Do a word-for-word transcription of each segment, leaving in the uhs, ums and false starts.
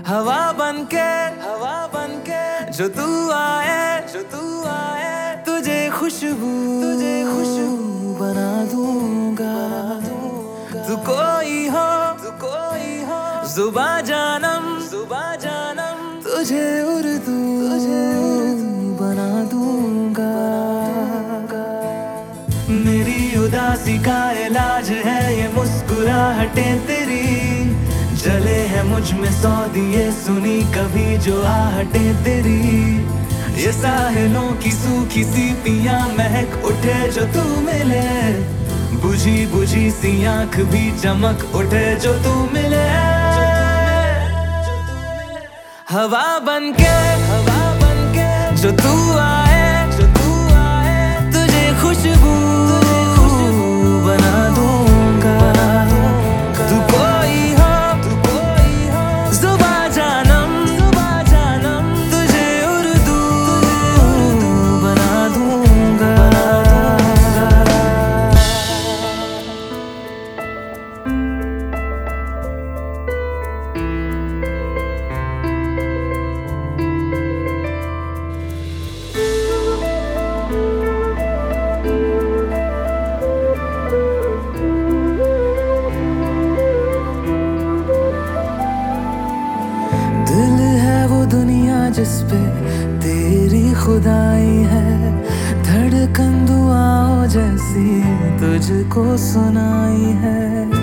हवा बनके हवा बनके जो तू आए जो तू आए तुझे खुशबू तुझे खुशबू बना दूंगा तू कोई हो तू कोई हो जुबा जानम जुबा जानम तुझे उर्दू तुझे उर्दू बना दूंगा। मेरी उदासी का इलाज है ये मुस्कुराहटें तेरी, जले हैं मुझ में सौ दिए सुनी कभी जो आहटें तेरी। ये साहिलों की सूखी सी पियां महक उठे जो तू मिले, बुझी बुझी सी आंख भी चमक उठे जो तू मिले। हवा बनके हवा बनके जो तू आए जो तू आए तुझे खुशबू बना दूंगा तू कोई हो तू कोई हो जुबा जानम जुबा जानम तुझे उर्दू बना दूंगा। दिल है वो दुनिया जिसपे तेरी खुदाई है, धड़कन दुआओं जैसी तुझको सुनाई है।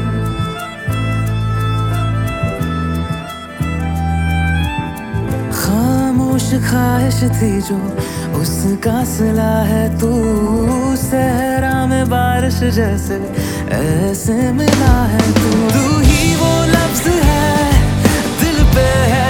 खामोश ख्वाहिश थी जो उसका सिला है तू, सहरा में बारिश जैसे ऐसे मिला है तू। तू ही वो लफ्ज है दिल पे है